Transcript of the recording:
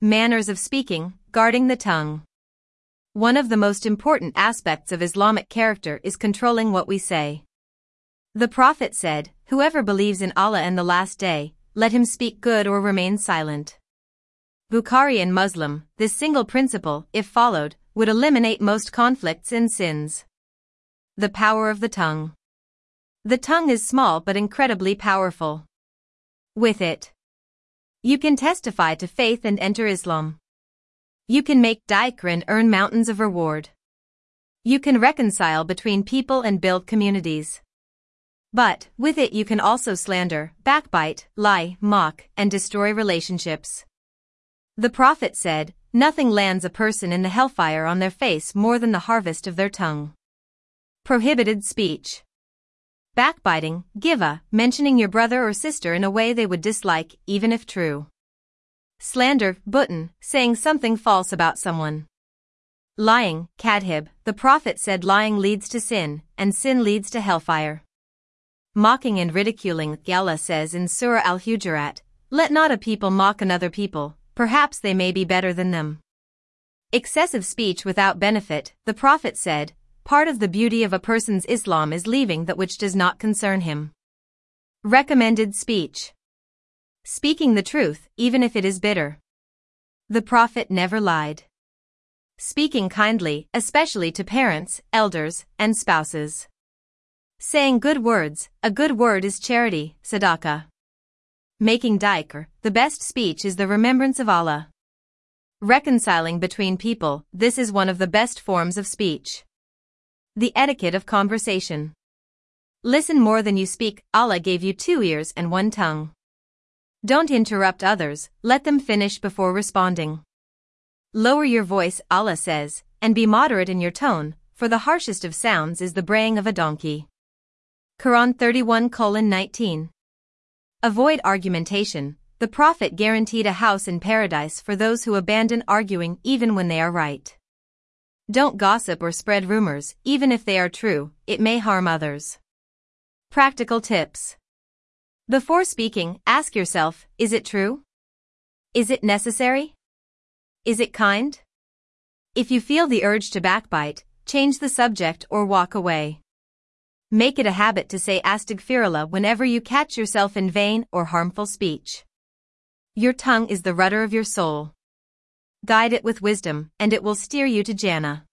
Manners of speaking, guarding the tongue. One of the most important aspects of Islamic character is controlling what we say. The Prophet said, "Whoever believes in Allah and the Last Day, let him speak good or remain silent." Bukhari and Muslim, this single principle, if followed, would eliminate most conflicts and sins. The power of the tongue. The tongue is small but incredibly powerful. With it, you can testify to faith and enter Islam. You can make dhikr and earn mountains of reward. You can reconcile between people and build communities. But, with it you can also slander, backbite, lie, mock, and destroy relationships. The Prophet said, "Nothing lands a person in the hellfire on their face more than the harvest of their tongue." Prohibited speech. Backbiting, giva, mentioning your brother or sister in a way they would dislike, even if true. Slander, button, saying something false about someone. Lying, kadhib, the Prophet said lying leads to sin, and sin leads to hellfire. Mocking and ridiculing, Allah says in Surah Al-Hujurat, "Let not a people mock another people, perhaps they may be better than them." Excessive speech without benefit, the Prophet said, "Part of the beauty of a person's Islam is leaving that which does not concern him." Recommended speech. Speaking the truth, even if it is bitter. The Prophet never lied. Speaking kindly, especially to parents, elders, and spouses. Saying good words, a good word is charity, sadaqah. Making dhikr, the best speech is the remembrance of Allah. Reconciling between people, this is one of the best forms of speech. The etiquette of conversation. Listen more than you speak, Allah gave you 2 ears and 1 tongue. Don't interrupt others, let them finish before responding. Lower your voice, Allah says, and be moderate in your tone, for the harshest of sounds is the braying of a donkey. Quran 31:19. Avoid argumentation. The Prophet guaranteed a house in paradise for those who abandon arguing even when they are right. Don't gossip or spread rumors, even if they are true, it may harm others. Practical tips. Before speaking, ask yourself, is it true? Is it necessary? Is it kind? If you feel the urge to backbite, change the subject or walk away. Make it a habit to say astaghfirullah whenever you catch yourself in vain or harmful speech. Your tongue is the rudder of your soul. Guide it with wisdom, and it will steer you to Jannah.